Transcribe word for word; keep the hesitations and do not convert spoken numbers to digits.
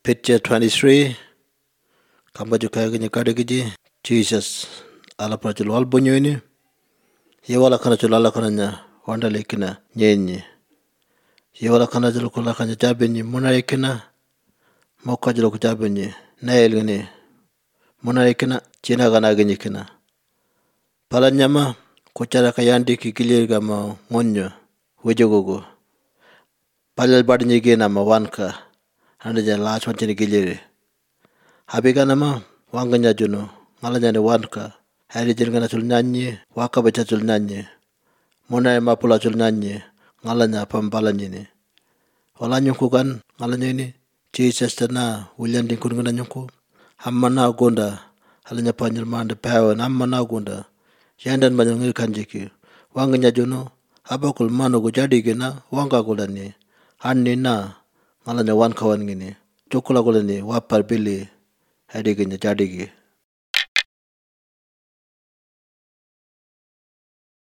Picture twenty-three. Kamba juga kanya kada kiji. Jesus ala prajul wal bunyo ini. Ye wala kana jul ala kana nya wanda lekina nyenye. Ye wala kana jul kula kanya jabenyi muna lekina. Moka jul ku jabenyi nael ngene. Muna lekina cina kana ganyi kina. Pala nyama kucara kayandi kikilir gama ngonyo wejogogo. Palal badnyi gena ma wanka. Handa ja last one chini gilire. Habiga nama wanganya juno ngalanya ne wanka. Hari jirgana sul nyanyi waka baca sul nyanyi. Muna ema pula sul nyanyi ngalanya pambala nyini. Wala nyungku kan ngalanya ini Jesus tana William dingkun ngana nyungku. Hamma na gonda halanya panjil manda pawa hamma na gonda. Yandan banyangil kanjiki. Wanganya juno abakul mano go jadi gena wangka golani. Hanni na ngalanya wan kawan gini. Cukula golani wapar bili. Hari gini jadi gini.